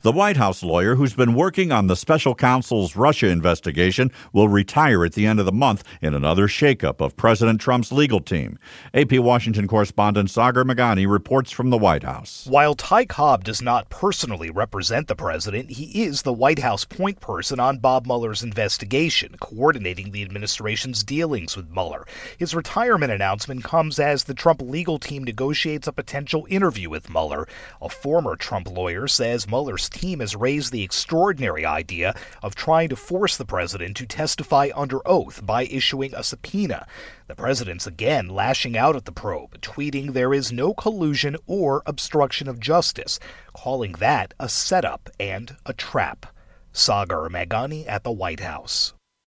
The White House lawyer who's been working on the special counsel's Russia investigation will retire at the end of the month in another shakeup of President Trump's legal team. AP Washington correspondent Sagar Meghani reports from the White House. While Ty Cobb does not personally represent the president, he is the White House point person on Bob Mueller's investigation, coordinating the administration's dealings with Mueller. His retirement announcement comes as the Trump legal team negotiates a potential interview with Mueller. A former Trump lawyer says Mueller's team has raised the extraordinary idea of trying to force the president to testify under oath by issuing a subpoena. The president's again lashing out at the probe, tweeting there is no collusion or obstruction of justice, calling that a setup and a trap. Sagar Meghani at the White House.